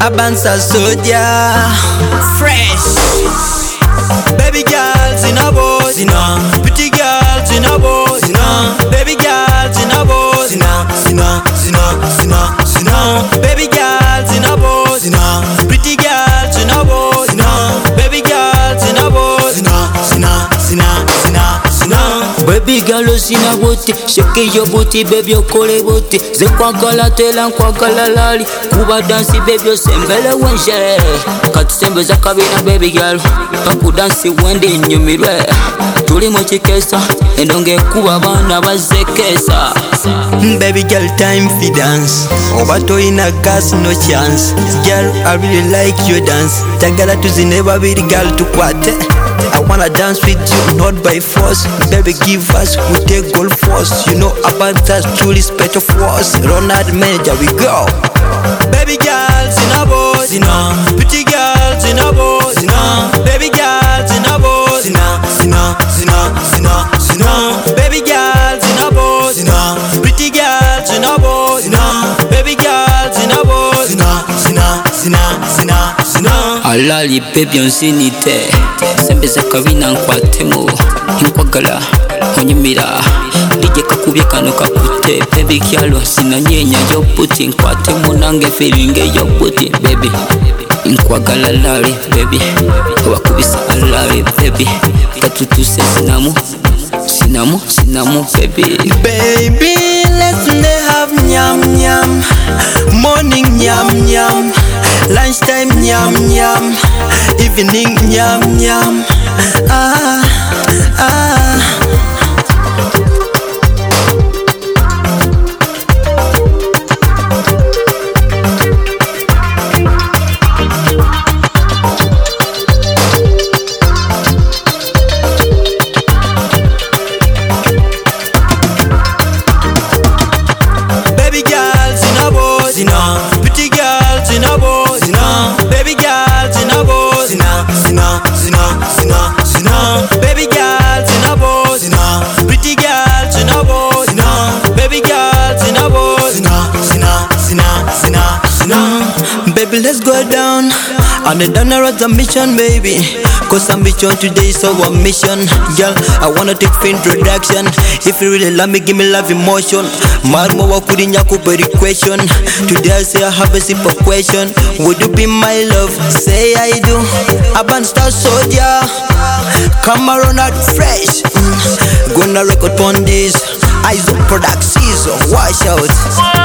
Abansa soldier, fresh. Baby girls in a boat, pretty girls in a boat, baby girls in a boat, baby girls in a boat, pretty girls in a boat, baby girls in a boat, baby girl osina boti, shake your booty, baby okole boti. Ze kwagala tela nkwagala lali, kuba dansi baby osembele wenje. Katusembeza kabina baby girl, pakudansi wende nyumirwe. Tuli mu kikesa, endonge kuba abana bazekesa. Baby girl time fi dance, oba toyina gas no chance. Girl I really like your dance, tagala tuzine babiri girl tukwate. I wanna dance with you, not by force. Baby, give us, we take gold force. You know about that, truly special force. Ronald Manager, we go. Baby girls in a boat, pretty girls in a boat, baby girls in a boat, baby girls in a boat, pretty girls in a boat, baby girls in a boat, alali baby onsinite, sembeza kabina nkwatemo, nkwagala onyumira, DJ kakubye kano kakute. Baby kyalo sinanyenya yo puti, nkwatemo nange feeling yo puti. Baby nkwagala lali baby, wakubisa alali baby, katutuse sinamu baby. Baby let's have nyam nyam, morning nyam nyam, lunchtime nyam nyam, evening nyam nyam. Baby girls in a boat, pretty girls in a boat, baby girls in a boat, baby girls in a boat, pretty girls in a boat, baby girls in a boat, baby let's go down on the down road the mission baby, cause ambition today is our mission. Girl I wanna take for introduction, if you really love me give me love emotion. Marmo wa kurinya kuperi question, today I say I have a simple question, would you be my love? Say I do. Abansa soldier, come around at fresh, gonna record on this, eyes on product season, watch out.